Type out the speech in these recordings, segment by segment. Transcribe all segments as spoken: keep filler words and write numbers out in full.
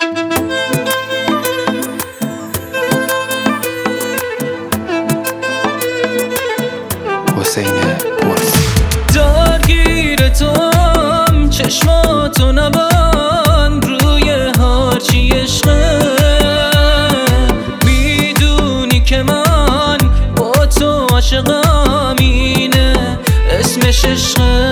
حسین پرسی. درگیر توم چشماتو نبند روی هرچی عشقه، میدونی که من با تو عاشقم، اینه اسمش عشقه.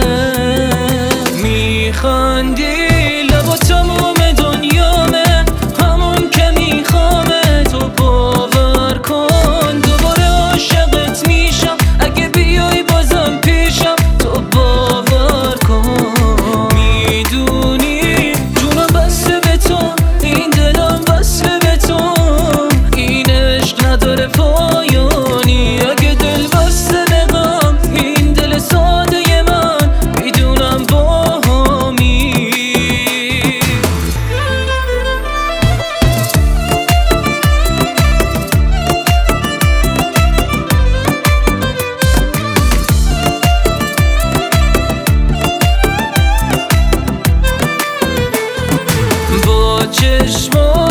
میخندی لبا تموم دنیامه، همون که میخوامه، تو باور کن دوباره عاشقت میشم اگه بیای بازم پیشم، تو باور کن. میدونی جونم بسته به تو، این دلم بسته به تو، این عشق نداره پایانی. اگه دل بسته به غم، این دل ساده من میدونم باهامی. با چشم